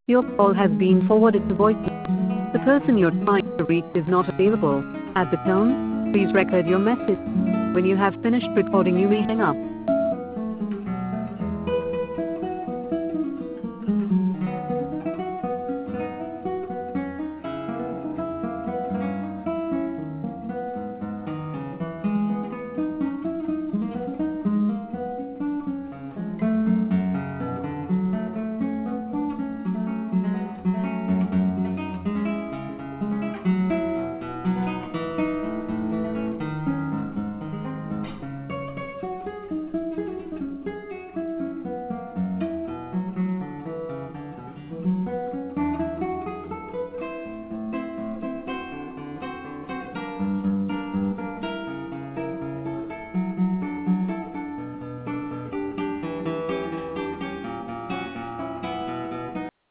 Your call has been forwarded to voicemail. The person you're trying to reach is not available. At the tone, please record your message. When you have finished recording, you may hang up.